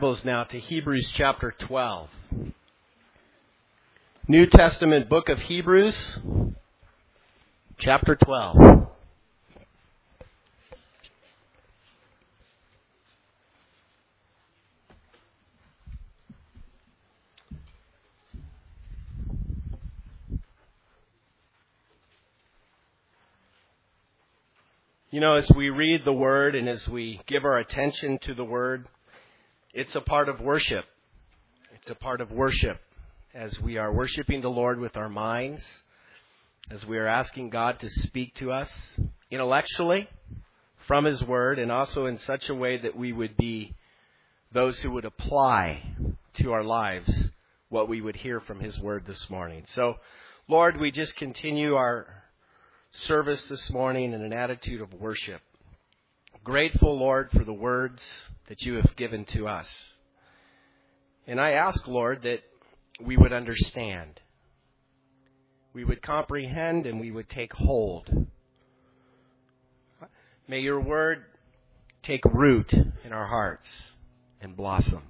Bibles now to Hebrews chapter 12. New Testament book of Hebrews, chapter 12. You know, as we read the Word and as we give our attention to the Word, it's a part of worship. It's a part of worship as we are worshiping the Lord with our minds, as we are asking God to speak to us intellectually from His Word, and also in such a way that we would be those who would apply to our lives what we would hear from His Word this morning. So, Lord, we just continue our service this morning in an attitude of worship. Grateful, Lord, for the words that you have given to us. And I ask, Lord, that we would understand, we would comprehend, and we would take hold. May your word take root in our hearts and blossom.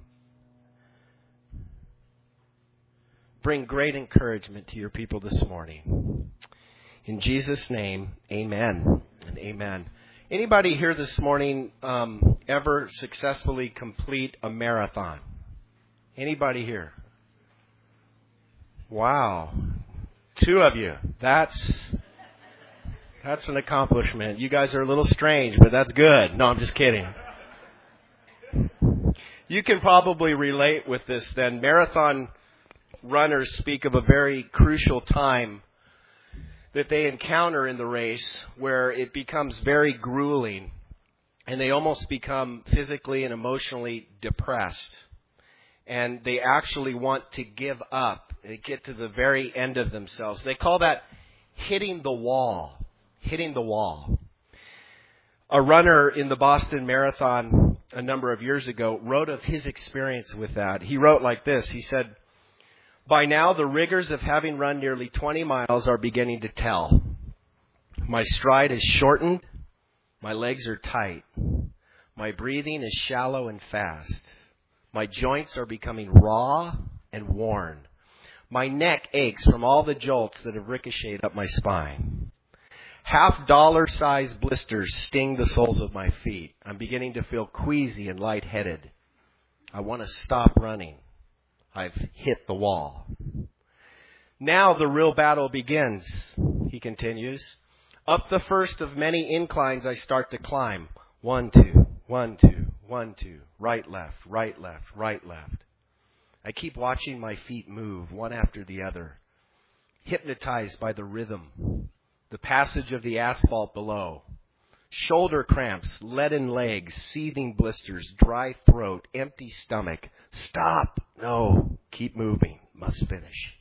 Bring great encouragement to your people this morning. In Jesus' name, amen and amen. Anybody here this morning ever successfully complete a marathon? Anybody here? Wow. 2 of you. That's an accomplishment. You guys are a little strange, but that's good. No, I'm just kidding. You can probably relate with this then. Marathon runners speak of a very crucial time that they encounter in the race where it becomes very grueling and they almost become physically and emotionally depressed. And they actually want to give up. They get to the very end of themselves. They call that hitting the wall. Hitting the wall. A runner in the Boston Marathon a number of years ago wrote of his experience with that. He wrote like this. He said, "By now, the rigors of having run nearly 20 miles are beginning to tell. My stride is shortened. My legs are tight. My breathing is shallow and fast. My joints are becoming raw and worn. My neck aches from all the jolts that have ricocheted up my spine. $50 blisters sting the soles of my feet. I'm beginning to feel queasy and lightheaded. I want to stop running. I've hit the wall. Now the real battle begins," he continues. "Up the first of many inclines I start to climb. 1, 2, 1, 2, 1, 2. Right, left, right, left, right, left. I keep watching my feet move one after the other, hypnotized by the rhythm, the passage of the asphalt below. Shoulder cramps, leaden legs, seething blisters, dry throat, empty stomach. Stop. No. Keep moving. Must finish."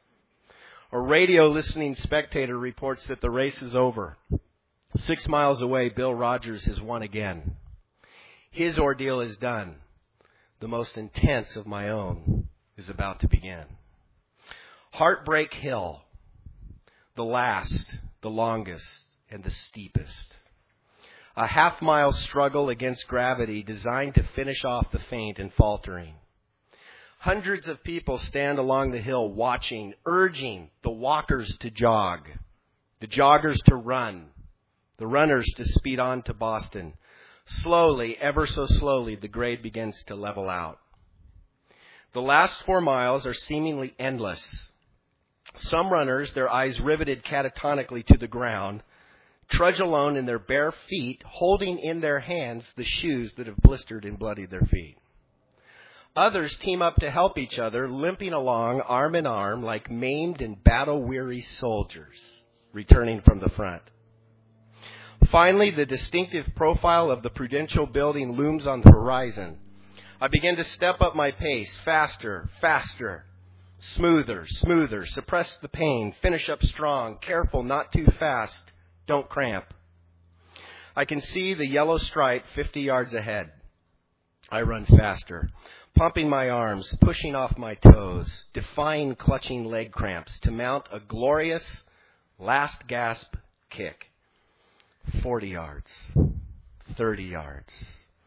A radio listening spectator reports that the race is over. 6 miles away, Bill Rogers has won again. His ordeal is done. The most intense of my own is about to begin. Heartbreak Hill. The last, the longest, and the steepest. A half-mile struggle against gravity designed to finish off the faint and faltering. Hundreds of people stand along the hill watching, urging the walkers to jog, the joggers to run, the runners to speed on to Boston. Slowly, ever so slowly, the grade begins to level out. The last 4 miles are seemingly endless. Some runners, their eyes riveted catatonically to the ground, trudge alone in their bare feet, holding in their hands the shoes that have blistered and bloodied their feet. Others team up to help each other, limping along arm in arm like maimed and battle-weary soldiers returning from the front. Finally, the distinctive profile of the Prudential building looms on the horizon. I begin to step up my pace, faster, faster, smoother, smoother, suppress the pain, finish up strong, careful, not too fast. Don't cramp. I can see the yellow stripe 50 yards ahead. I run faster, pumping my arms, pushing off my toes, defying clutching leg cramps to mount a glorious last gasp kick. 40 yards, 30 yards,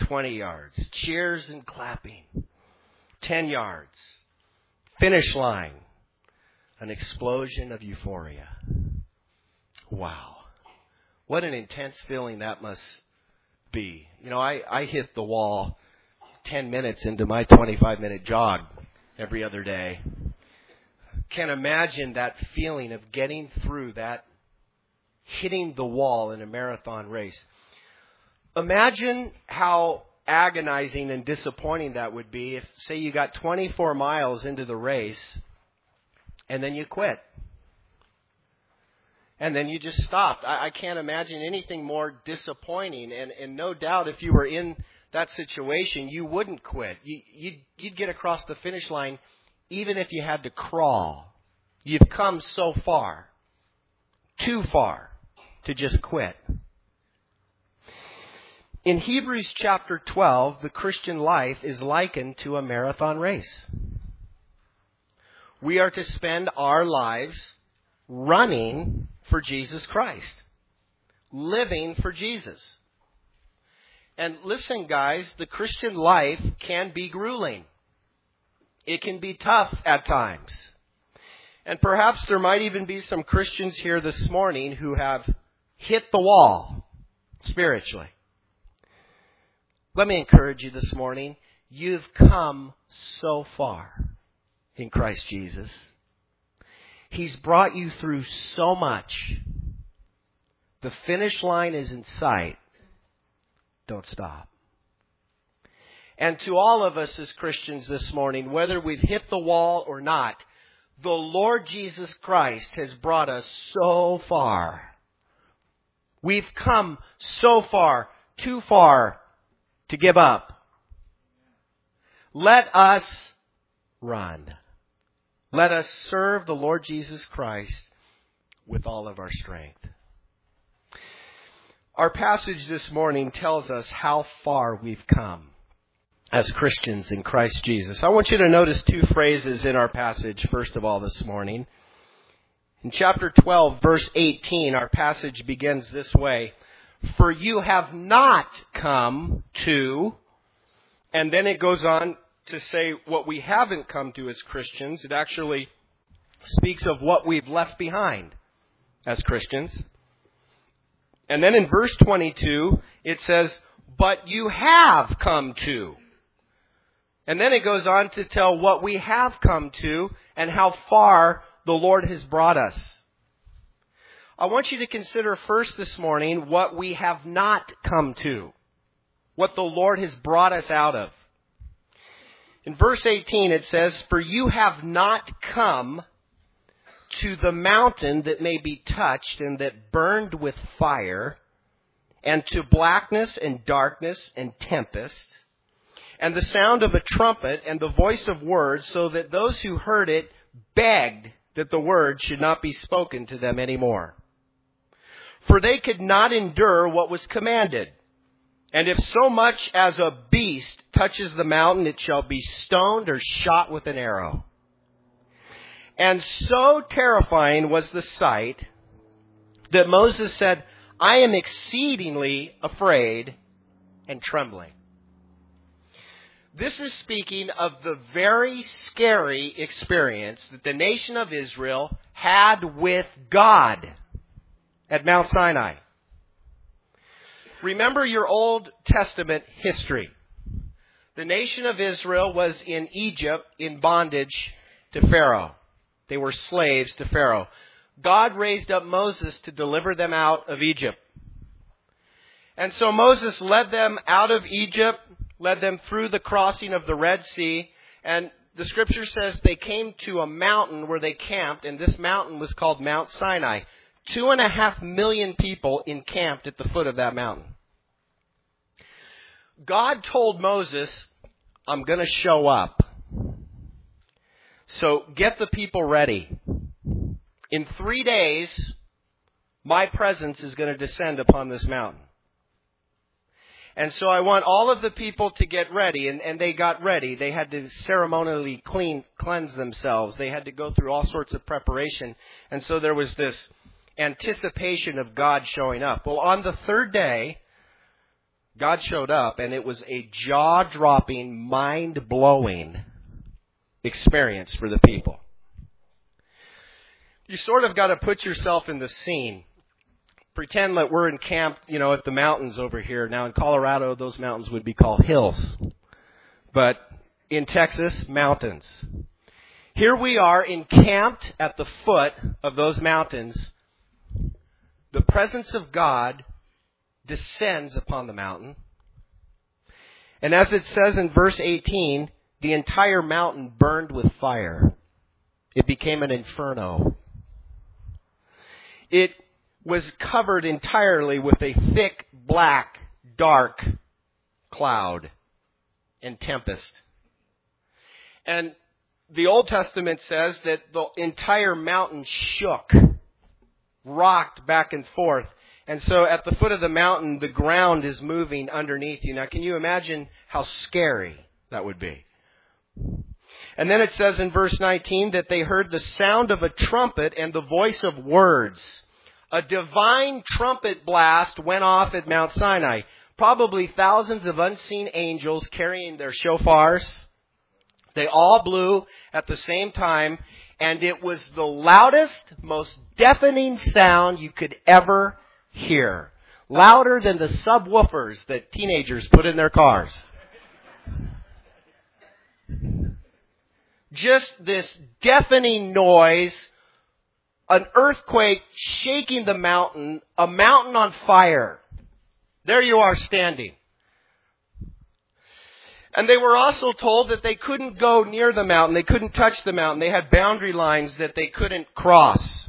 20 yards. Cheers and clapping. 10 yards. Finish line. An explosion of euphoria. Wow. What an intense feeling that must be. You know, I hit the wall 10 minutes into my 25-minute jog every other day. Can't imagine that feeling of getting through that, hitting the wall in a marathon race. Imagine how agonizing and disappointing that would be if, say, you got 24 miles into the race and then you quit. And then you just stopped. I can't imagine anything more disappointing. And no doubt if you were in that situation, you wouldn't quit. You'd get across the finish line even if you had to crawl. You've come so far, too far, to just quit. In Hebrews chapter 12, the Christian life is likened to a marathon race. We are to spend our lives running for Jesus Christ, living for Jesus. And listen, guys, the Christian life can be grueling. It can be tough at times. And perhaps there might even be some Christians here this morning who have hit the wall spiritually. Let me encourage you this morning. You've come so far in Christ Jesus. He's brought you through so much. The finish line is in sight. Don't stop. And to all of us as Christians this morning, whether we've hit the wall or not, the Lord Jesus Christ has brought us so far. We've come so far, too far to give up. Let us run. Let us serve the Lord Jesus Christ with all of our strength. Our passage this morning tells us how far we've come as Christians in Christ Jesus. I want you to notice two phrases in our passage, first of all, this morning. In chapter 12, verse 18, our passage begins this way. For you have not come to, and then it goes on to say what we haven't come to as Christians. It actually speaks of what we've left behind as Christians. And then in verse 22, it says, but you have come to. And then it goes on to tell what we have come to and how far the Lord has brought us. I want you to consider first this morning what we have not come to, what the Lord has brought us out of. In verse 18 it says, for you have not come to the mountain that may be touched and that burned with fire, and to blackness and darkness and tempest, and the sound of a trumpet and the voice of words, so that those who heard it begged that the word should not be spoken to them anymore. For they could not endure what was commanded. And if so much as a beast touches the mountain, it shall be stoned or shot with an arrow. And so terrifying was the sight that Moses said, I am exceedingly afraid and trembling. This is speaking of the very scary experience that the nation of Israel had with God at Mount Sinai. Remember your Old Testament history. The nation of Israel was in Egypt in bondage to Pharaoh. They were slaves to Pharaoh. God raised up Moses to deliver them out of Egypt. And so Moses led them out of Egypt, led them through the crossing of the Red Sea, and the scripture says they came to a mountain where they camped, and this mountain was called Mount Sinai. 2.5 million people encamped at the foot of that mountain. God told Moses, I'm going to show up. So get the people ready. In 3 days, my presence is going to descend upon this mountain. And so I want all of the people to get ready, and they got ready. They had to ceremonially cleanse themselves. They had to go through all sorts of preparation. And so there was this anticipation of God showing up. Well, on the third day, God showed up, and it was a jaw-dropping, mind-blowing experience for the people. You sort of got to put yourself in the scene. Pretend that we're encamped, at the mountains over here. Now in Colorado, those mountains would be called hills. But in Texas, mountains. Here we are encamped at the foot of those mountains. The presence of God descends upon the mountain. And as it says in verse 18, the entire mountain burned with fire. It became an inferno. It was covered entirely with a thick, black, dark cloud and tempest. And the Old Testament says that the entire mountain shook, rocked back and forth. And so at the foot of the mountain, the ground is moving underneath you. Now, can you imagine how scary that would be? And then it says in verse 19 that they heard the sound of a trumpet and the voice of words. A divine trumpet blast went off at Mount Sinai. Probably thousands of unseen angels carrying their shofars. They all blew at the same time, and it was the loudest, most deafening sound you could ever hear. Louder than the subwoofers that teenagers put in their cars. Just this deafening noise, an earthquake shaking the mountain, a mountain on fire. There you are standing. And they were also told that they couldn't go near the mountain. They couldn't touch the mountain. They had boundary lines that they couldn't cross.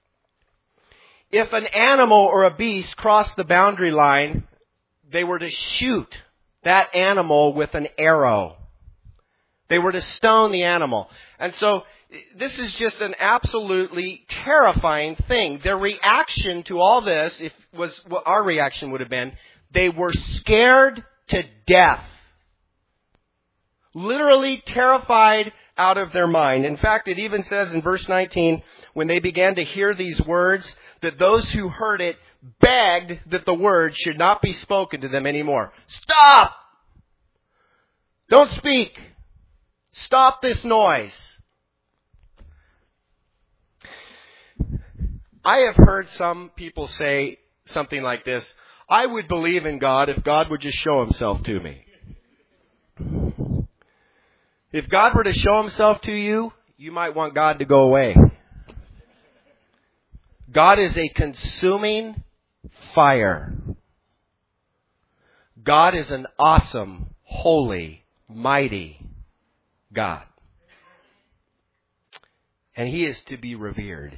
If an animal or a beast crossed the boundary line, they were to shoot that animal with an arrow. They were to stone the animal. And so this is just an absolutely terrifying thing. Their reaction to all this, was what our reaction would have been, they were scared to death. Literally terrified out of their mind. In fact, it even says in verse 19, when they began to hear these words, that those who heard it begged that the words should not be spoken to them anymore. Stop! Don't speak! Stop this noise! I have heard some people say something like this: I would believe in God if God would just show himself to me. If God were to show himself to you, you might want God to go away. God is a consuming fire. God is an awesome, holy, mighty God. And he is to be revered.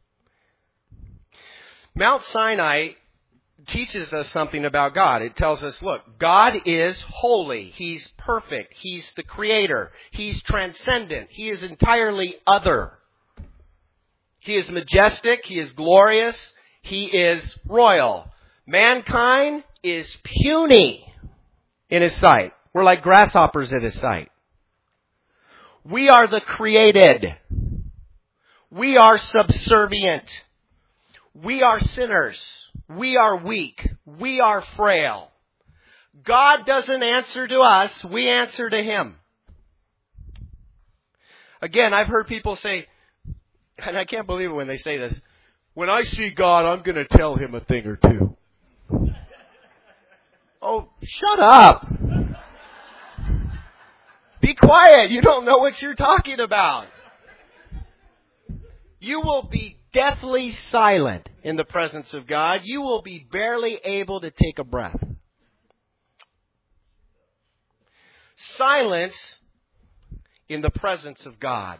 Mount Sinai teaches us something about God. It tells us, look, God is holy. He's perfect. He's the creator. He's transcendent. He is entirely other. He is majestic. He is glorious. He is royal. Mankind is puny in his sight. We're like grasshoppers in his sight. We are the created. We are subservient. We are sinners. We are weak. We are frail. God doesn't answer to us. We answer to him. Again, I've heard people say, and I can't believe it when they say this, when I see God, I'm going to tell him a thing or two. Oh, shut up. Be quiet. You don't know what you're talking about. You will be deathly silent in the presence of God. You will be barely able to take a breath. Silence in the presence of God.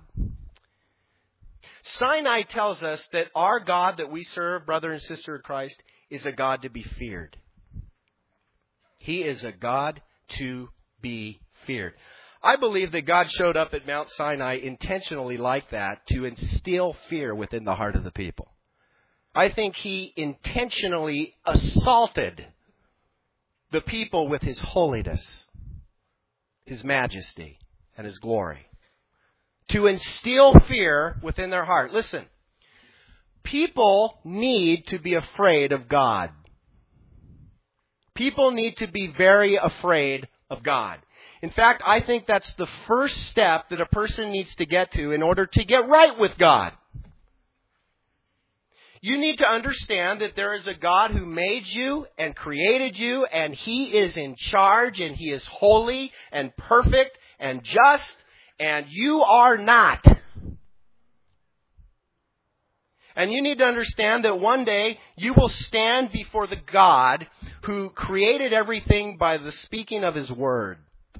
Sinai tells us that our God that we serve, brother and sister of Christ, is a God to be feared. He is a God to be feared. I believe that God showed up at Mount Sinai intentionally like that to instill fear within the heart of the people. I think he intentionally assaulted the people with his holiness, his majesty, and his glory. To instill fear within their heart. Listen, people need to be afraid of God. People need to be very afraid of God. In fact, I think that's the first step that a person needs to get to in order to get right with God. You need to understand that there is a God who made you and created you, and He is in charge, and He is holy and perfect and just, and you are not. And you need to understand that one day you will stand before the God who created everything by the speaking of His word,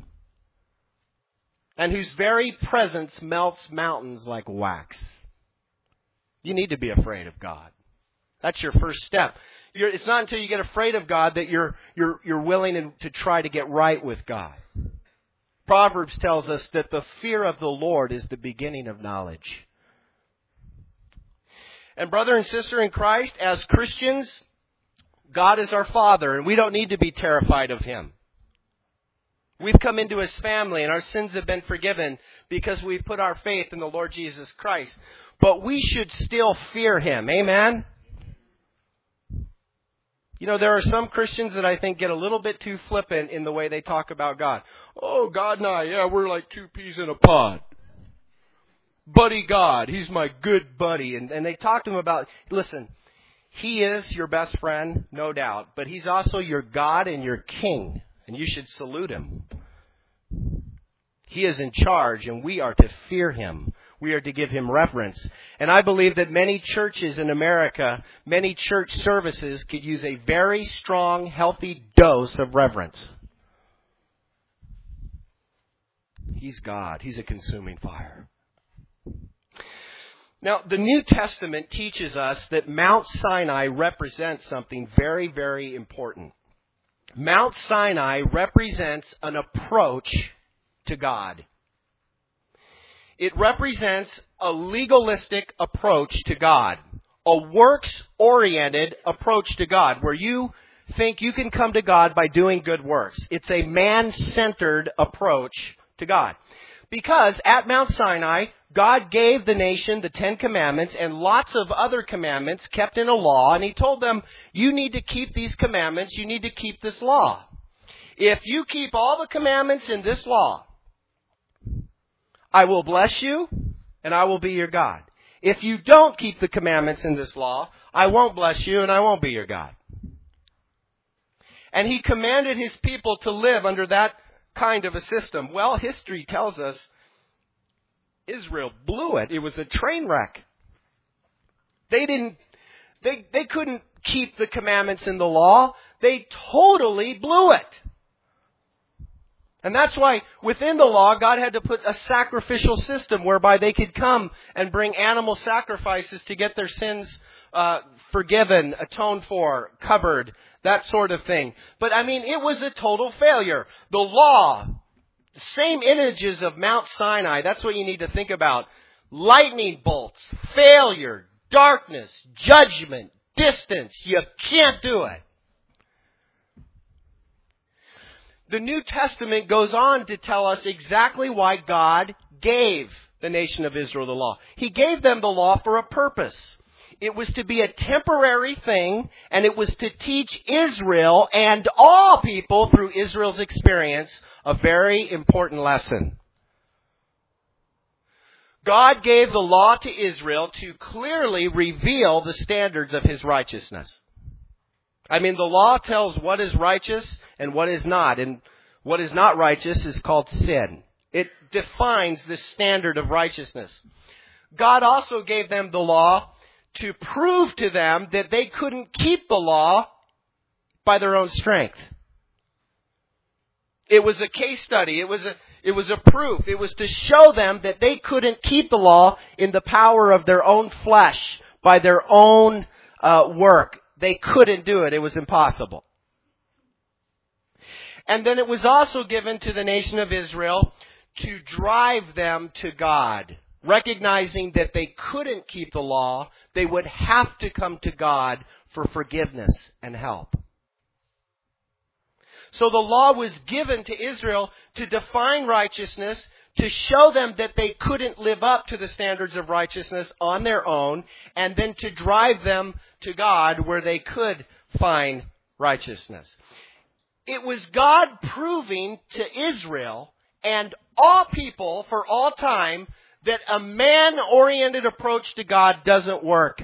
and whose very presence melts mountains like wax. You need to be afraid of God. That's your first step. It's not until you get afraid of God that you're willing to try to get right with God. Proverbs tells us that the fear of the Lord is the beginning of knowledge. And brother and sister in Christ, as Christians, God is our Father, and we don't need to be terrified of Him. We've come into His family, and our sins have been forgiven because we've put our faith in the Lord Jesus Christ. But we should still fear Him. Amen? You know, there are some Christians that I think get a little bit too flippant in the way they talk about God. Oh, God and I, yeah, we're like two peas in a pod. Buddy God, He's my good buddy. And they talk to Him about, listen, He is your best friend, no doubt. But He's also your God and your King. And you should salute Him. He is in charge, and we are to fear Him. We are to give Him reverence. And I believe that many churches in America, many church services could use a very strong, healthy dose of reverence. He's God. He's a consuming fire. Now, the New Testament teaches us that Mount Sinai represents something very, very important. Mount Sinai represents an approach to God. It represents a legalistic approach to God, a works-oriented approach to God, where you think you can come to God by doing good works. It's a man-centered approach to God. Because at Mount Sinai, God gave the nation the 10 Commandments and lots of other commandments kept in a law, and He told them, you need to keep these commandments, you need to keep this law. If you keep all the commandments in this law, I will bless you, and I will be your God. If you don't keep the commandments in this law, I won't bless you, and I won't be your God. And He commanded His people to live under that kind of a system. Well, history tells us Israel blew it. It was a train wreck. They couldn't keep the commandments in the law. They totally blew it. And that's why within the law, God had to put a sacrificial system whereby they could come and bring animal sacrifices to get their sins forgiven, atoned for, covered, that sort of thing. But I mean, it was a total failure. The law, the same images of Mount Sinai, that's what you need to think about. Lightning bolts, failure, darkness, judgment, distance. You can't do it. The New Testament goes on to tell us exactly why God gave the nation of Israel the law. He gave them the law for a purpose. It was to be a temporary thing, and it was to teach Israel and all people through Israel's experience a very important lesson. God gave the law to Israel to clearly reveal the standards of His righteousness. I mean, the law tells what is righteous and what is not. And what is not righteous is called sin. It defines the standard of righteousness. God also gave them the law to prove to them that they couldn't keep the law by their own strength. It was a case study. It was a proof. It was to show them that they couldn't keep the law in the power of their own flesh, by their own work. They couldn't do it. It was impossible. And then it was also given to the nation of Israel to drive them to God, recognizing that they couldn't keep the law. They would have to come to God for forgiveness and help. So the law was given to Israel to define righteousness, to show them that they couldn't live up to the standards of righteousness on their own, and then to drive them to God where they could find righteousness. It was God proving to Israel and all people for all time that a man-oriented approach to God doesn't work.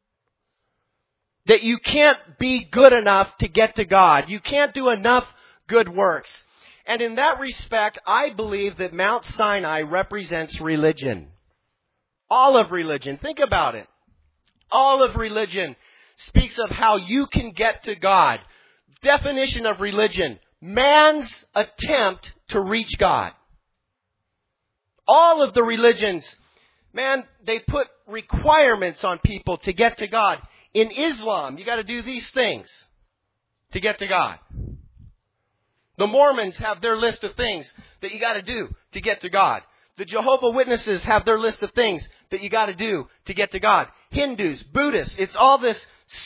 That you can't be good enough to get to God. You can't do enough good works. And in that respect, I believe that Mount Sinai represents religion. All of religion. Think about it. All of religion speaks of how you can get to God. Definition of religion: man's attempt to reach God. All of the religions, man, they put requirements on people to get to God. In Islam, you got to do these things to get to God. The Mormons have their list of things that you got to do to get to God. The Jehovah's Witnesses have their list of things that you got to do to get to God. Hindus, Buddhists, it's all this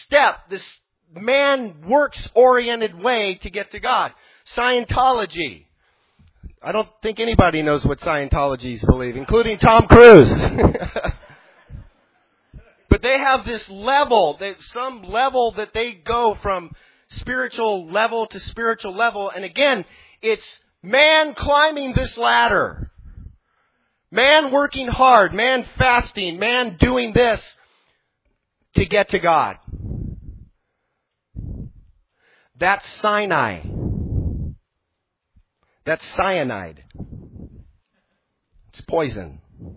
man works-oriented way to get to God. Scientology. I don't think anybody knows what Scientologists believe, including Tom Cruise. But they have this level, some level that they go from spiritual level to spiritual level. And again, it's man climbing this ladder. Man working hard, man fasting, man doing this to get to God. That's Sinai. That's cyanide. It's poison.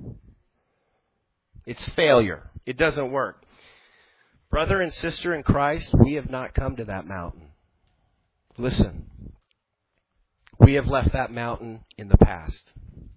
It's failure. It doesn't work. Brother and sister in Christ, we have not come to that mountain. Listen. We have left that mountain in the past.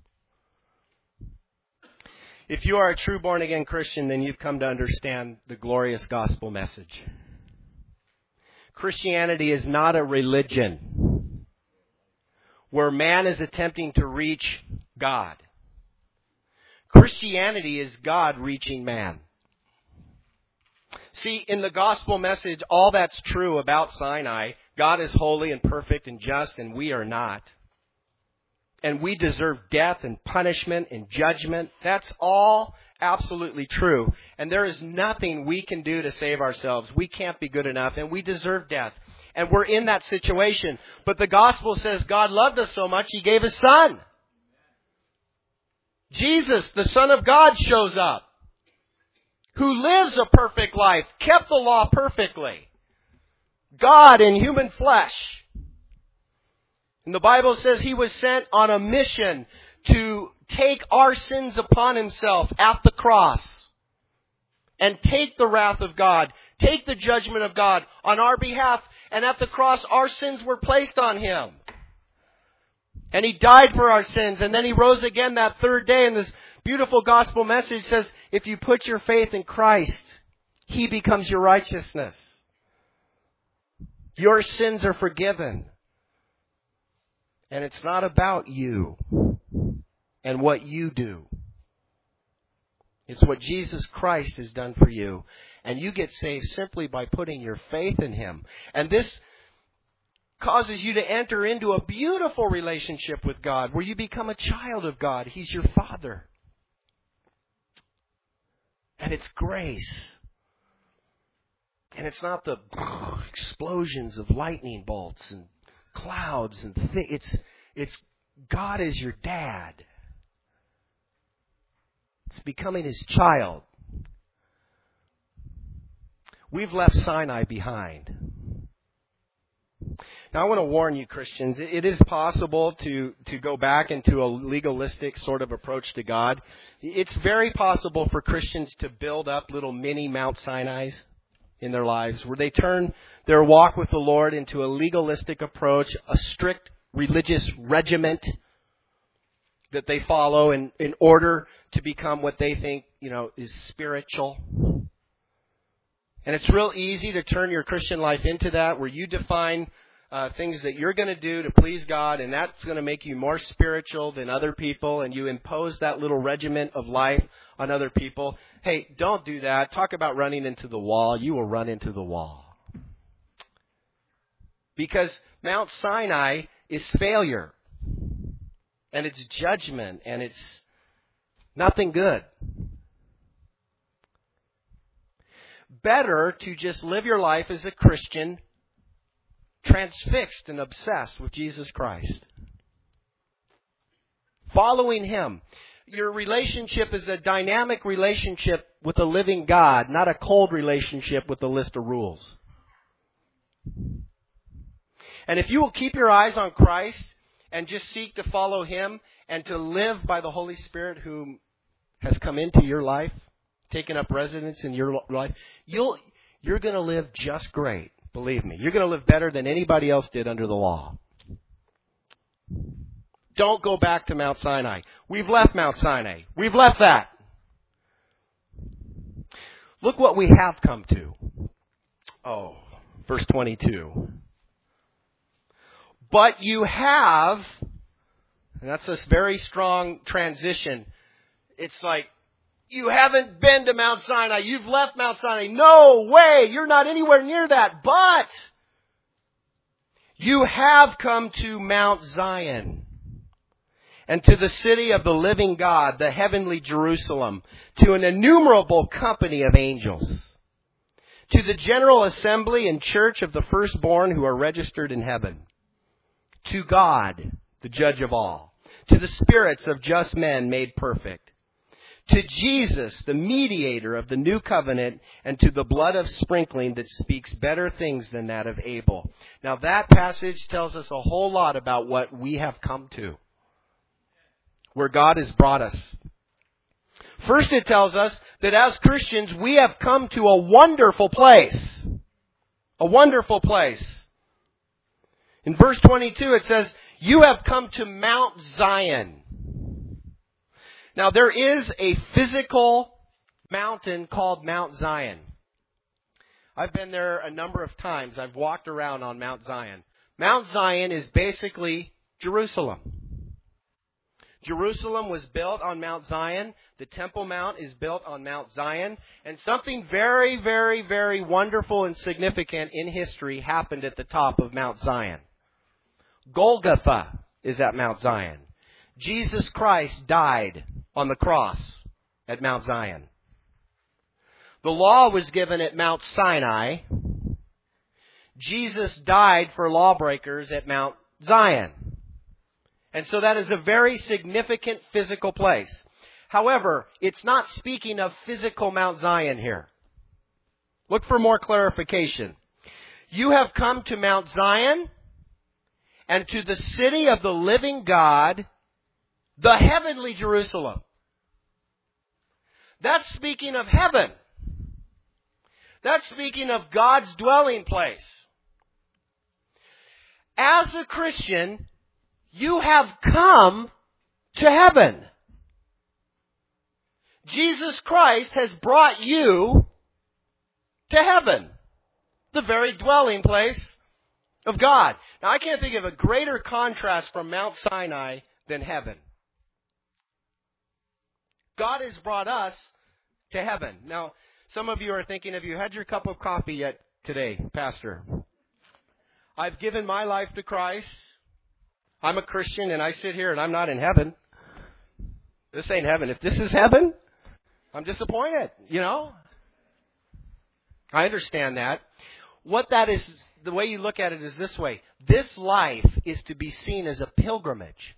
If you are a true born-again Christian, then you've come to understand the glorious gospel message. Christianity is not a religion where man is attempting to reach God. Christianity is God reaching man. See, in the gospel message, all that's true about Sinai. God is holy and perfect and just, and we are not. And we deserve death and punishment and judgment. That's all absolutely true. And there is nothing we can do to save ourselves. We can't be good enough, and we deserve death. And we're in that situation. But the gospel says God loved us so much, He gave His Son. Jesus, the Son of God, shows up, who lives a perfect life, kept the law perfectly. God in human flesh. And the Bible says He was sent on a mission to take our sins upon Himself at the cross and take the wrath of God, take the judgment of God on our behalf. And at the cross, our sins were placed on Him. And He died for our sins, and then He rose again that third day. And this beautiful gospel message says, if you put your faith in Christ, He becomes your righteousness. Your sins are forgiven. And it's not about you and what you do. It's what Jesus Christ has done for you. And you get saved simply by putting your faith in Him. And this causes you to enter into a beautiful relationship with God where you become a child of God. He's your Father. And it's grace. And it's not the explosions of lightning bolts and clouds and things. It's God is your dad. It's becoming His child. We've left Sinai behind. Now I want to warn you, Christians, it is possible to go back into a legalistic sort of approach to God. It's very possible for Christians to build up little mini Mount Sinais in their lives where they turn their walk with the Lord into a legalistic approach, a strict religious regiment that they follow in order to become what they think, is spiritual. And it's real easy to turn your Christian life into that, where you define things that you're going to do to please God, and that's going to make you more spiritual than other people, and you impose that little regiment of life on other people. Hey, don't do that. Talk about running into the wall. You will run into the wall. Because Mount Sinai is failure, and it's judgment, and it's nothing good. Better to just live your life as a Christian transfixed and obsessed with Jesus Christ. Following Him. Your relationship is a dynamic relationship with a living God, not a cold relationship with a list of rules. And if you will keep your eyes on Christ and just seek to follow Him and to live by the Holy Spirit who has come into your life, taken up residence in your life, you're going to live just great. Believe me. You're going to live better than anybody else did under the law. Don't go back to Mount Sinai. We've left Mount Sinai. We've left that. Look what we have come to. Oh, verse 22. But you have, and that's a very strong transition. It's like, you haven't been to Mount Sinai. You've left Mount Sinai. No way. You're not anywhere near that. But you have come to Mount Zion and to the city of the living God, the heavenly Jerusalem, to an innumerable company of angels, to the general assembly and church of the firstborn who are registered in heaven, to God, the judge of all, to the spirits of just men made perfect, to Jesus, the mediator of the new covenant, and to the blood of sprinkling that speaks better things than that of Abel. Now that passage tells us a whole lot about what we have come to, where God has brought us. First, it tells us that as Christians, we have come to a wonderful place. A wonderful place. In verse 22, it says, you have come to Mount Zion. Now, there is a physical mountain called Mount Zion. I've been there a number of times. I've walked around on Mount Zion. Mount Zion is basically Jerusalem. Jerusalem was built on Mount Zion. The Temple Mount is built on Mount Zion. And something very, very, very wonderful and significant in history happened at the top of Mount Zion. Golgotha is at Mount Zion. Jesus Christ died on the cross at Mount Zion. The law was given at Mount Sinai. Jesus died for lawbreakers at Mount Zion. And so that is a very significant physical place. However, it's not speaking of physical Mount Zion here. Look for more clarification. You have come to Mount Zion and to the city of the living God, the heavenly Jerusalem. That's speaking of heaven. That's speaking of God's dwelling place. As a Christian, you have come to heaven. Jesus Christ has brought you to heaven, the very dwelling place of God. Now, I can't think of a greater contrast from Mount Sinai than heaven. God has brought us to heaven. Now, some of you are thinking, have you had your cup of coffee yet today, Pastor? I've given my life to Christ. I'm a Christian and I sit here and I'm not in heaven. This ain't heaven. If this is heaven, I'm disappointed, you know. I understand that. What that is, the way you look at it is this way. This life is to be seen as a pilgrimage.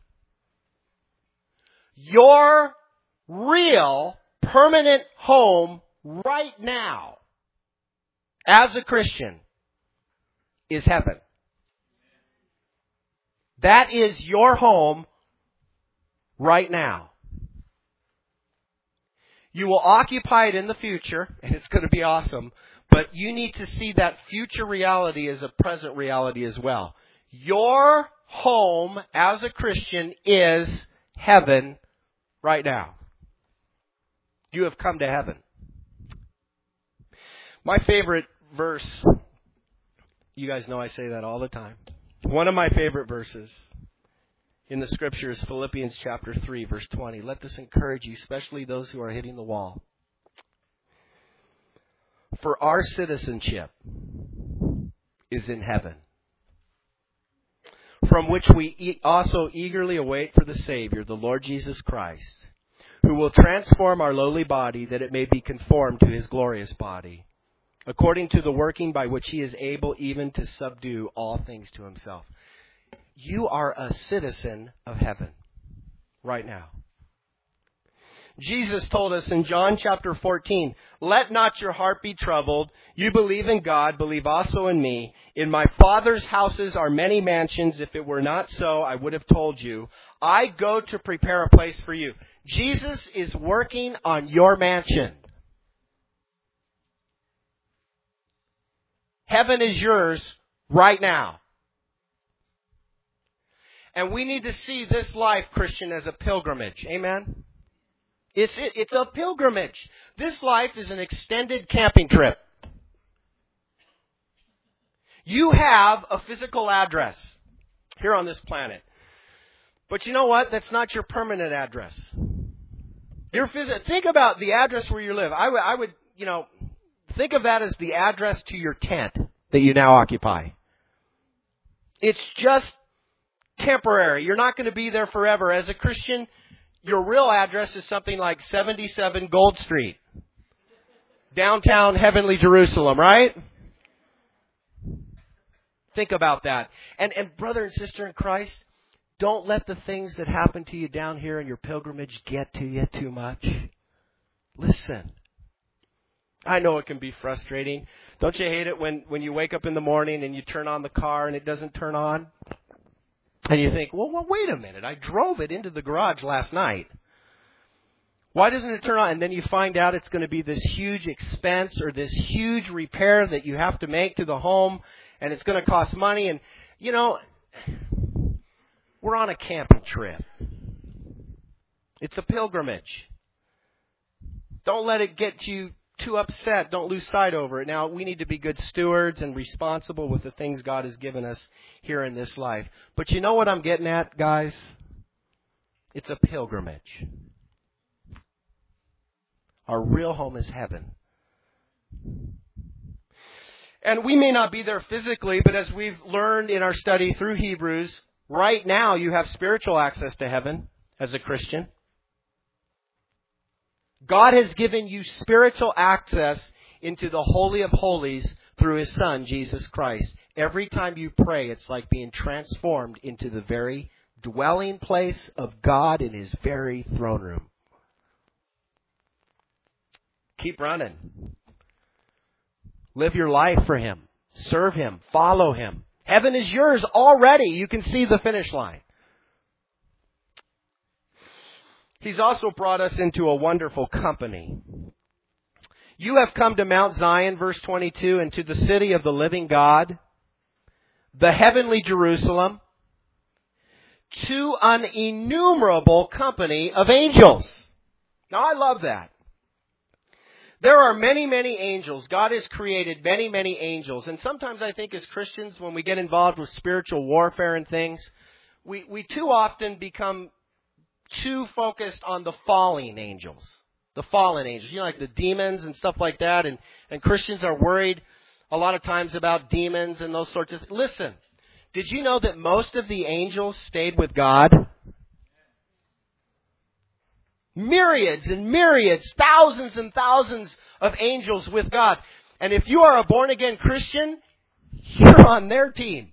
Your real, permanent home right now, as a Christian, is heaven. That is your home right now. You will occupy it in the future, and it's going to be awesome, but you need to see that future reality as a present reality as well. Your home as a Christian is heaven right now. You have come to heaven. My favorite verse, you guys know I say that all the time. One of my favorite verses in the Scripture is Philippians chapter 3, verse 20. Let this encourage you, especially those who are hitting the wall. For our citizenship is in heaven, from which we also eagerly await for the Savior, the Lord Jesus Christ, who will transform our lowly body that it may be conformed to His glorious body, according to the working by which He is able even to subdue all things to Himself. You are a citizen of heaven right now. Jesus told us in John chapter 14, "Let not your heart be troubled. You believe in God, believe also in me. In my Father's houses are many mansions. If it were not so, I would have told you. I go to prepare a place for you." Jesus is working on your mansion. Heaven is yours right now. And we need to see this life, Christian, as a pilgrimage. Amen? It's a pilgrimage. This life is an extended camping trip. You have a physical address here on this planet. But you know what? That's not your permanent address. Think about the address where you live. I would, think of that as the address to your tent that you now occupy. It's just temporary. You're not going to be there forever. As a Christian, your real address is something like 77 Gold Street, downtown heavenly Jerusalem, right? Think about that. And brother and sister in Christ, don't let the things that happen to you down here in your pilgrimage get to you too much. Listen. I know it can be frustrating. Don't you hate it when you wake up in the morning and you turn on the car and it doesn't turn on? And you think, well, wait a minute. I drove it into the garage last night. Why doesn't it turn on? And then you find out it's going to be this huge expense or this huge repair that you have to make to the home, and it's going to cost money. And, we're on a camping trip. It's a pilgrimage. Don't let it get you too upset. Don't lose sight over it. Now, we need to be good stewards and responsible with the things God has given us here in this life. But you know what I'm getting at, guys? It's a pilgrimage. Our real home is heaven. And we may not be there physically, but as we've learned in our study through Hebrews, right now you have spiritual access to heaven as a Christian. God has given you spiritual access into the Holy of Holies through His Son, Jesus Christ. Every time you pray, it's like being transformed into the very dwelling place of God in His very throne room. Keep running. Live your life for Him. Serve Him. Follow Him. Heaven is yours already. You can see the finish line. He's also brought us into a wonderful company. You have come to Mount Zion, verse 22, and to the city of the living God, the heavenly Jerusalem, to an innumerable company of angels. Now, I love that. There are many, many angels. God has created many, many angels. And sometimes I think as Christians, when we get involved with spiritual warfare and things, we too often become too focused on the fallen angels. The fallen angels. Like the demons and stuff like that. And Christians are worried a lot of times about demons and those sorts of things. Listen, did you know that most of the angels stayed with God? Myriads and myriads, thousands and thousands of angels with God. And if you are a born-again Christian, you're on their team.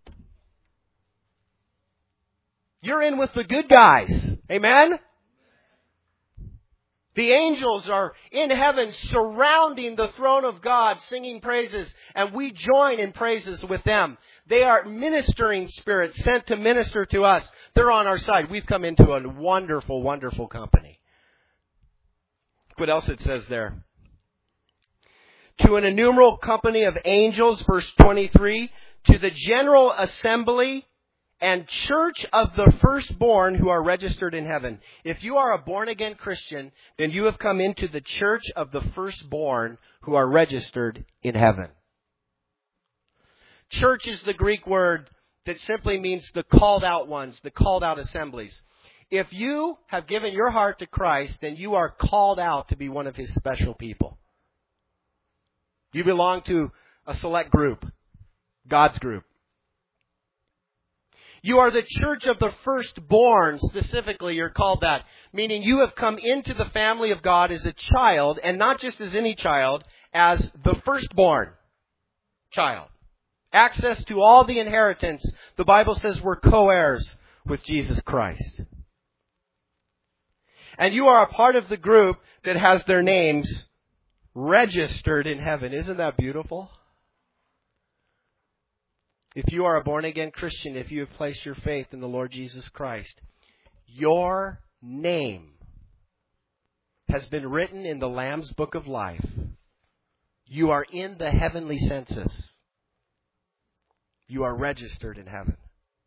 You're in with the good guys. Amen? The angels are in heaven surrounding the throne of God, singing praises, and we join in praises with them. They are ministering spirits sent to minister to us. They're on our side. We've come into a wonderful, wonderful company. What else it says there? To an innumerable company of angels, verse 23, to the general assembly and church of the firstborn who are registered in heaven. If you are a born-again Christian, then you have come into the church of the firstborn who are registered in heaven. Church is the Greek word that simply means the called out ones, the called out assemblies. If you have given your heart to Christ, then you are called out to be one of His special people. You belong to a select group, God's group. You are the church of the firstborn, specifically, you're called that. Meaning you have come into the family of God as a child, and not just as any child, as the firstborn child. Access to all the inheritance. The Bible says we're co-heirs with Jesus Christ. And you are a part of the group that has their names registered in heaven. Isn't that beautiful? If you are a born-again Christian, if you have placed your faith in the Lord Jesus Christ, your name has been written in the Lamb's Book of Life. You are in the heavenly census. You are registered in heaven.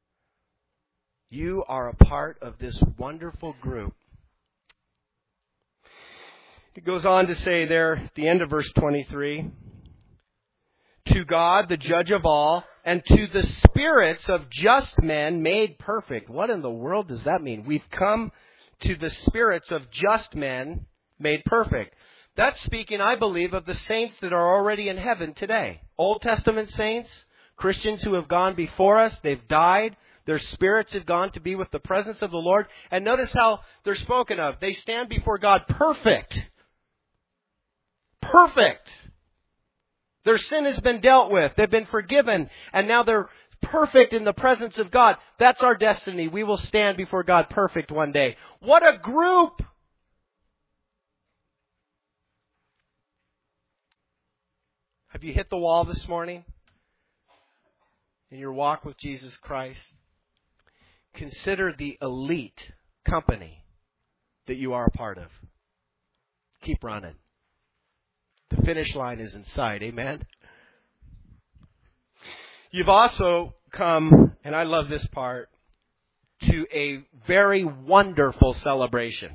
You are a part of this wonderful group. It goes on to say there at the end of verse 23, to God, the judge of all, and to the spirits of just men made perfect. What in the world does that mean? We've come to the spirits of just men made perfect. That's speaking, I believe, of the saints that are already in heaven today. Old Testament saints, Christians who have gone before us, they've died. Their spirits have gone to be with the presence of the Lord. And notice how they're spoken of. They stand before God perfect. Perfect. Their sin has been dealt with. They've been forgiven. And now they're perfect in the presence of God. That's our destiny. We will stand before God perfect one day. What a group! Have you hit the wall this morning in your walk with Jesus Christ? Consider the elite company that you are a part of. Keep running. The finish line is in sight. Amen? You've also come, and I love this part, to a very wonderful celebration.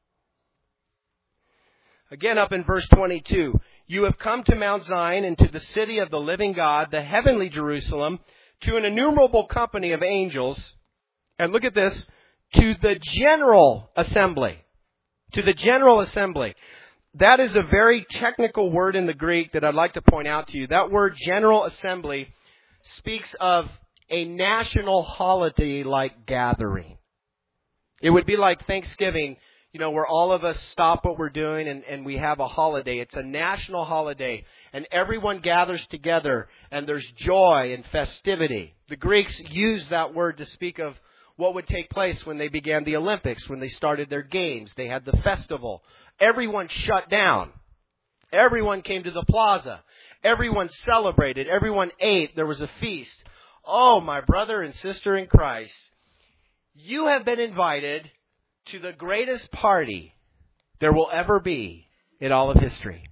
Again, up in verse 22, you have come to Mount Zion and to the city of the living God, the heavenly Jerusalem, to an innumerable company of angels, and look at this, to the general assembly. To the general assembly. That is a very technical word in the Greek that I'd like to point out to you. That word general assembly speaks of a national holiday-like gathering. It would be like Thanksgiving, where all of us stop what we're doing and we have a holiday. It's a national holiday, and everyone gathers together, and there's joy and festivity. The Greeks used that word to speak of what would take place when they began the Olympics, when they started their games. They had the festival. Everyone shut down. Everyone came to the plaza. Everyone celebrated. Everyone ate. There was a feast. Oh, my brother and sister in Christ, you have been invited to the greatest party there will ever be in all of history.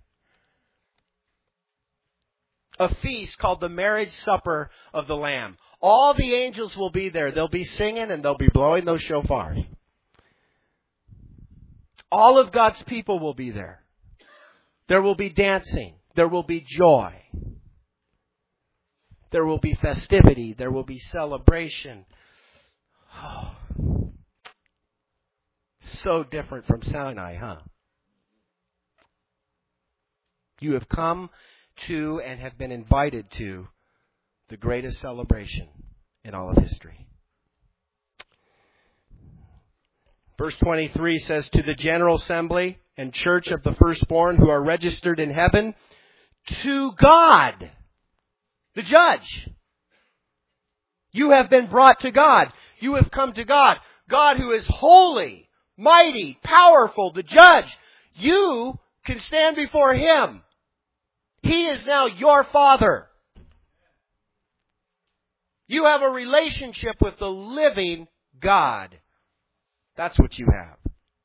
A feast called the marriage supper of the Lamb. All the angels will be there. They'll be singing and they'll be blowing those shofars. All of God's people will be there. There will be dancing. There will be joy. There will be festivity. There will be celebration. Oh, so different from Sinai, huh? You have come to and have been invited to the greatest celebration in all of history. Verse 23 says, to the general assembly and church of the firstborn who are registered in heaven, to God, the judge. You have been brought to God. You have come to God. God who is holy, mighty, powerful, the judge. You can stand before Him. He is now your Father. You have a relationship with the living God. That's what you have.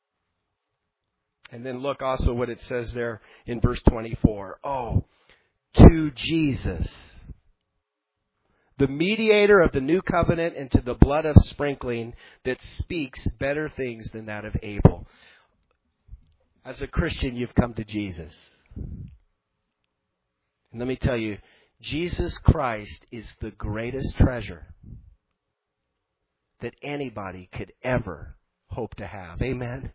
And then look also what it says there in verse 24. Oh, to Jesus, the mediator of the new covenant, and to the blood of sprinkling that speaks better things than that of Abel. As a Christian, you've come to Jesus. And let me tell you, Jesus Christ is the greatest treasure that anybody could ever hope to have. Amen?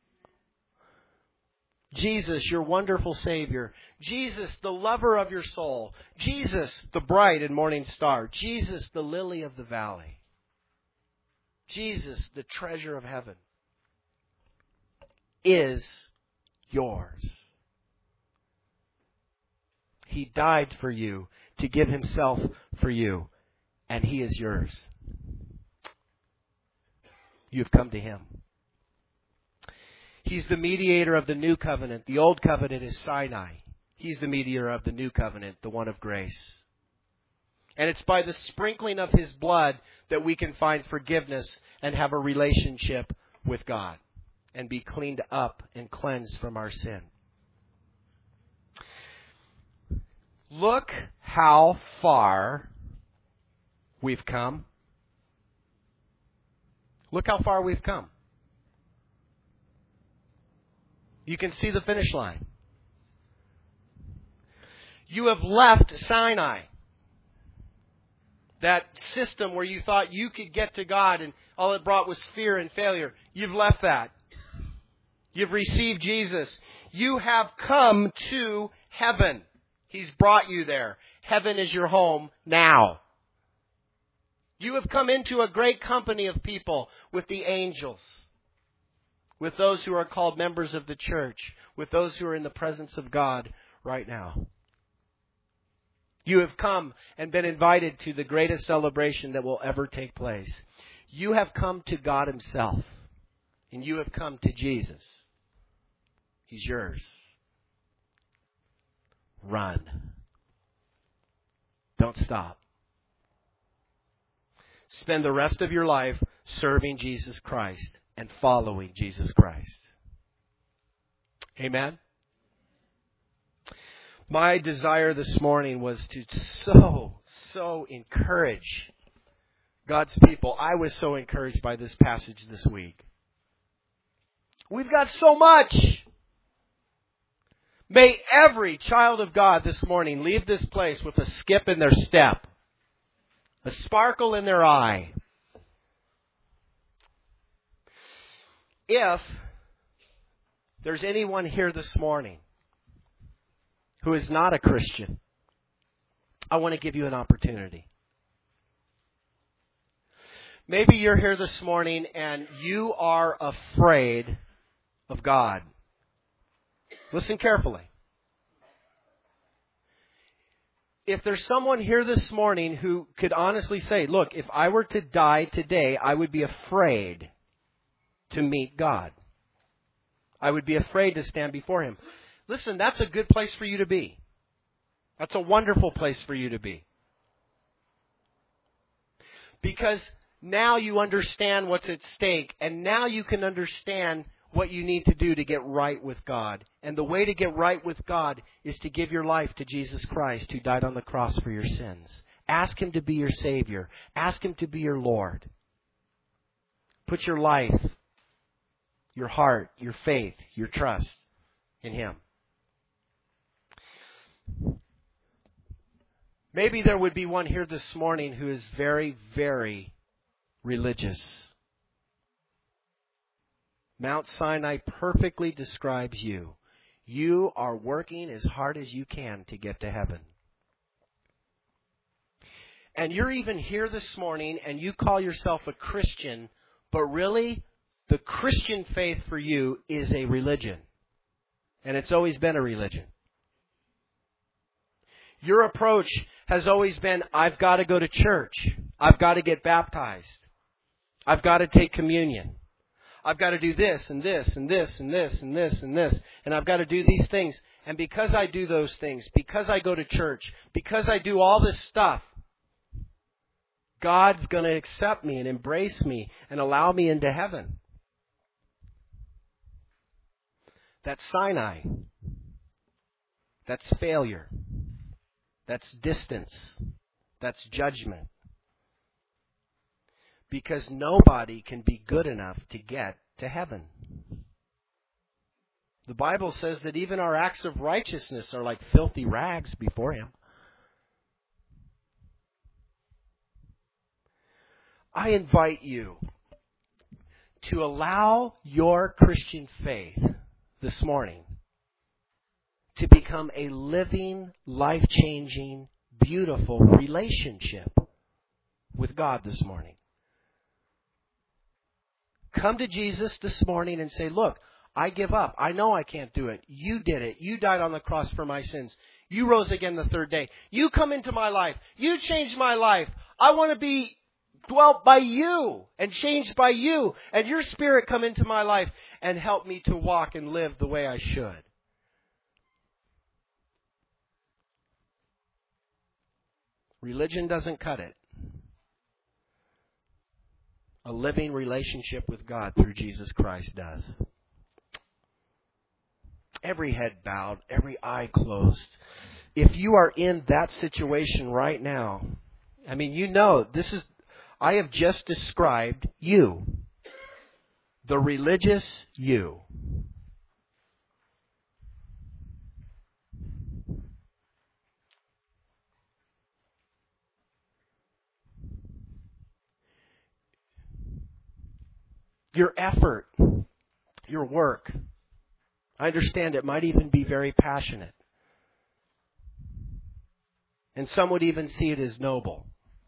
Jesus, your wonderful Savior. Jesus, the lover of your soul. Jesus, the bright and morning star. Jesus, the lily of the valley. Jesus, the treasure of heaven, is yours. He died for you to give Himself for you. And He is yours. You've come to Him. He's the mediator of the new covenant. The old covenant is Sinai. He's the mediator of the new covenant, the one of grace. And it's by the sprinkling of His blood that we can find forgiveness and have a relationship with God and be cleaned up and cleansed from our sin. Look how far we've come. Look how far we've come. You can see the finish line. You have left Sinai. That system where you thought you could get to God and all it brought was fear and failure. You've left that. You've received Jesus. You have come to heaven. He's brought you there. Heaven is your home now. You have come into a great company of people with the angels, with those who are called members of the church, with those who are in the presence of God right now. You have come and been invited to the greatest celebration that will ever take place. You have come to God Himself, and you have come to Jesus. He's yours. Run. Don't stop. Spend the rest of your life serving Jesus Christ and following Jesus Christ. Amen? My desire this morning was to so encourage God's people. I was so encouraged by this passage this week. We've got so much. May every child of God this morning leave this place with a skip in their step, a sparkle in their eye. If there's anyone here this morning who is not a Christian, I want to give you an opportunity. Maybe you're here this morning and you are afraid of God. Listen carefully. If there's someone here this morning who could honestly say, look, if I were to die today, I would be afraid to meet God. I would be afraid to stand before Him. Listen, that's a good place for you to be. That's a wonderful place for you to be. Because now you understand what's at stake, and now you can understand what you need to do to get right with God. And the way to get right with God is to give your life to Jesus Christ, who died on the cross for your sins. Ask Him to be your Savior. Ask Him to be your Lord. Put your life, your heart, your faith, your trust in Him. Maybe there would be one here this morning who is very, very religious. Mount Sinai perfectly describes you. You are working as hard as you can to get to heaven. And you're even here this morning and you call yourself a Christian, but really the Christian faith for you is a religion. And it's always been a religion. Your approach has always been, I've got to go to church. I've got to get baptized. I've got to take communion. I've got to do this and this and this and this and this and this. And I've got to do these things. And because I do those things, because I go to church, because I do all this stuff, God's going to accept me and embrace me and allow me into heaven. That's Sinai. That's failure. That's distance. That's judgment. Because nobody can be good enough to get to heaven. The Bible says that even our acts of righteousness are like filthy rags before Him. I invite you to allow your Christian faith this morning to become a living, life-changing, beautiful relationship with God this morning. Come to Jesus this morning and say, look, I give up. I know I can't do it. You did it. You died on the cross for my sins. You rose again the third day. You come into my life. You changed my life. I want to be dwelt by you and changed by you. And your Spirit come into my life and help me to walk and live the way I should. Religion doesn't cut it. A living relationship with God through Jesus Christ does. Every head bowed, every eye closed. If you are in that situation right now, I mean, you know, I have just described you. The religious you. Your effort, your work. I understand it might even be very passionate. And some would even see it as noble.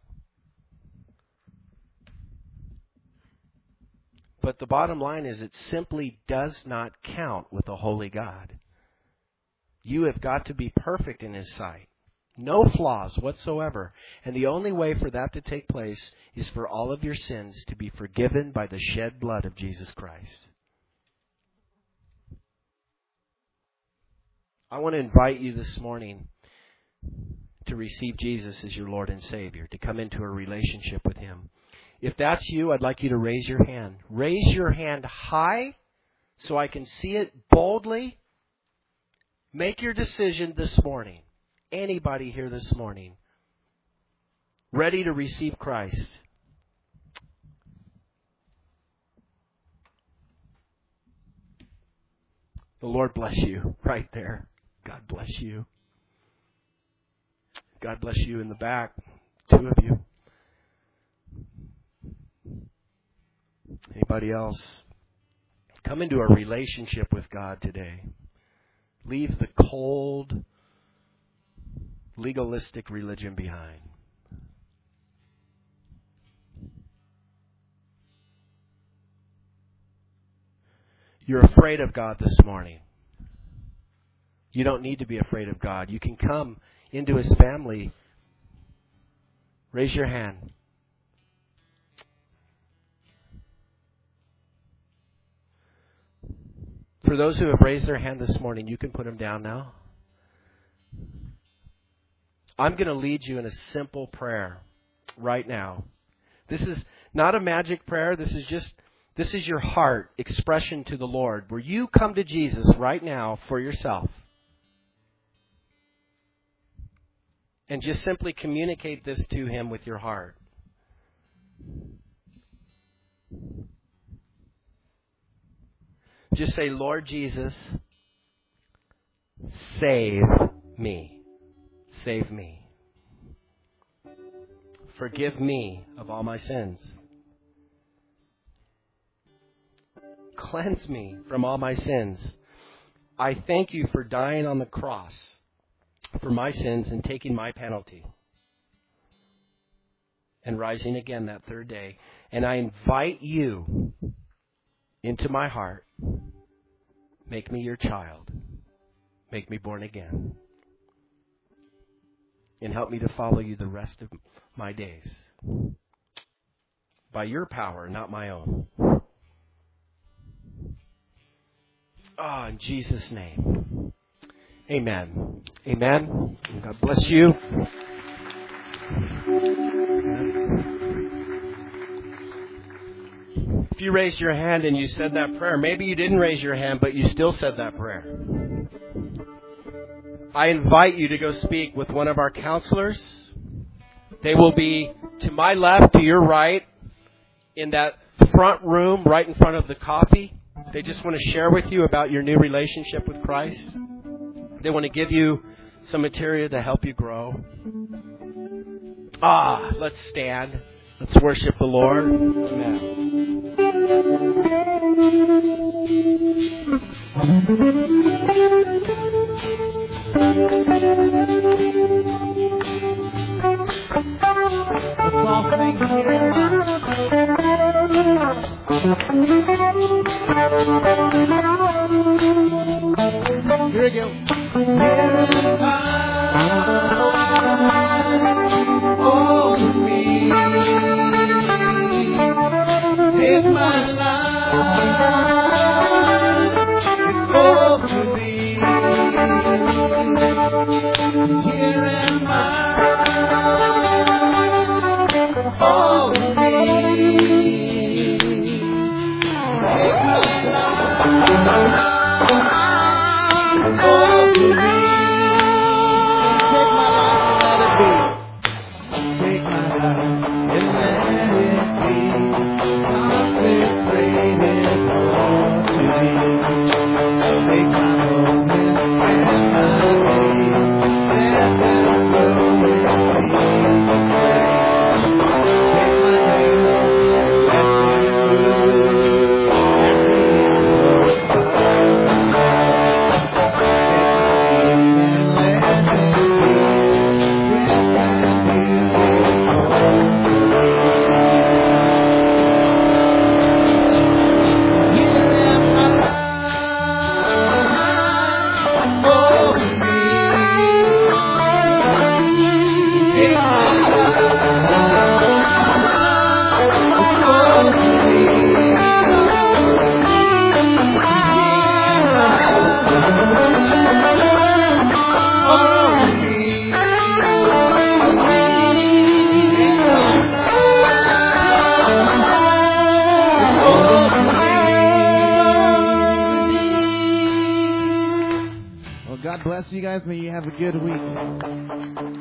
But the bottom line is it simply does not count with a holy God. You have got to be perfect in His sight. No flaws whatsoever. And the only way for that to take place is for all of your sins to be forgiven by the shed blood of Jesus Christ. I want to invite you this morning to receive Jesus as your Lord and Savior, to come into a relationship with Him. If that's you, I'd like you to raise your hand. Raise your hand high so I can see it boldly. Make your decision this morning. Anybody here this morning ready to receive Christ? The Lord bless you right there. God bless you. God bless you in the back. 2 of you. Anybody else? Come into a relationship with God today. Leave the cold, legalistic religion behind. You're afraid of God this morning. You don't need to be afraid of God. You can come into His family. Raise your hand. For those who have raised their hand this morning, you can put them down now. I'm going to lead you in a simple prayer right now. This is not a magic prayer. This is your heart expression to the Lord, where you come to Jesus right now for yourself. And just simply communicate this to Him with your heart. Just say, Lord Jesus, save me. Save me. Forgive me of all my sins. Cleanse me from all my sins. I thank you for dying on the cross for my sins and taking my penalty and rising again that third day. And I invite you into my heart. Make me your child. Make me born again. And help me to follow you the rest of my days. By your power, not my own. In Jesus' name. Amen. Amen. God bless you. If you raised your hand and you said that prayer, maybe you didn't raise your hand, but you still said that prayer. I invite you to go speak with one of our counselors. They will be to my left, to your right, in that front room, right in front of the coffee. They just want to share with you about your new relationship with Christ. They want to give you some material to help you grow. Let's stand. Let's worship the Lord. Amen. Let's all sing hand in mind. we go. Over me, take my life, it's over thee. Here am I, over me, take my life, over me. Take my life and let it be. Consecrated unto thee. Take my moments and my days. Let them flow with thee. Take my days and let them flow. God bless you guys. May you have a good week.